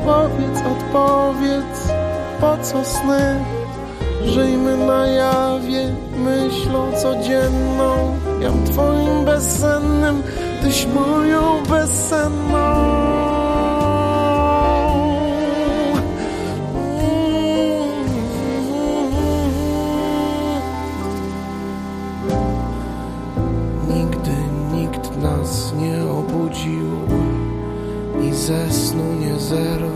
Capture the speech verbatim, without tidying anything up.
Powiedz, odpowiedz, po co sny? Żyjmy na jawie, myślą codzienną. Jam twoim bezsennym, tyś moją bezsenną. Nigdy nikt nas nie obudził i ze snu nie zero